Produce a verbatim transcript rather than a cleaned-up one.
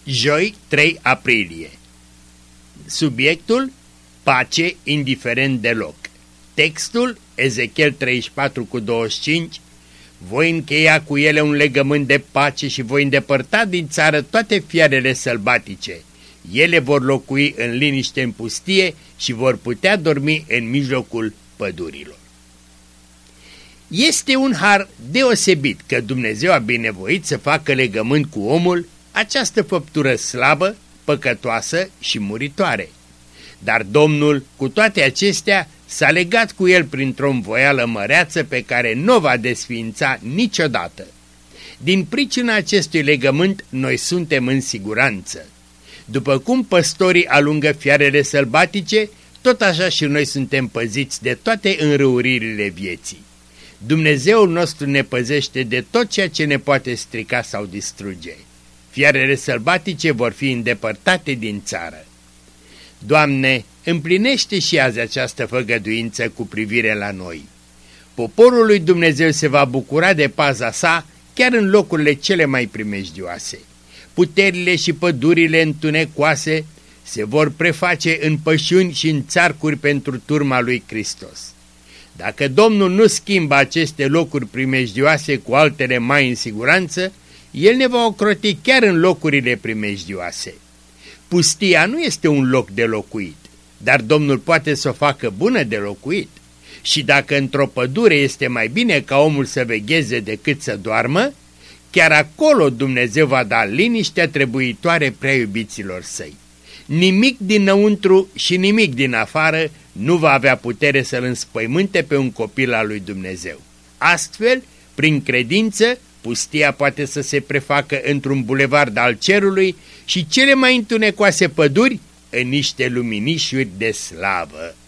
Joi, trei aprilie. Subiectul: pace indiferent de loc. Textul: Ezechiel treizeci și patru cu douăzeci și cinci. Voi încheia cu ele un legământ de pace și voi îndepărta din țară toate fiarele sălbatice. Ele vor locui în liniște în pustie și vor putea dormi în mijlocul pădurilor. Este un har deosebit că Dumnezeu a binevoit să facă legământ cu omul, această făptură slabă, păcătoasă și muritoare. Dar Domnul, cu toate acestea, s-a legat cu el printr-o învoială măreață pe care nu o va desființa niciodată. Din pricina acestui legământ, noi suntem în siguranță. După cum păstorii alungă fiarele sălbatice, tot așa și noi suntem păziți de toate înrăuririle vieții. Dumnezeul nostru ne păzește de tot ceea ce ne poate strica sau distruge. Fiarele sălbatice vor fi îndepărtate din țară. Doamne, împlinește și azi această făgăduință cu privire la noi. Poporul lui Dumnezeu se va bucura de paza sa chiar în locurile cele mai primejdioase. Puterile și pădurile întunecoase se vor preface în pășuni și în țarcuri pentru turma lui Hristos. Dacă Domnul nu schimbă aceste locuri primejdioase cu altele mai în siguranță, El ne va ocroti chiar în locurile primejdioase. Pustia nu este un loc de locuit, dar Domnul poate să o facă bună de locuit. Și dacă într-o pădure este mai bine ca omul să vegheze decât să doarmă, chiar acolo Dumnezeu va da liniștea trebuitoare prea iubiților săi. Nimic dinăuntru și nimic din afară nu va avea putere să-l înspăimânte pe un copil al lui Dumnezeu. Astfel, prin credință, pustia poate să se prefacă într-un bulevard al cerului și cele mai întunecoase păduri în niște luminișuri de slavă.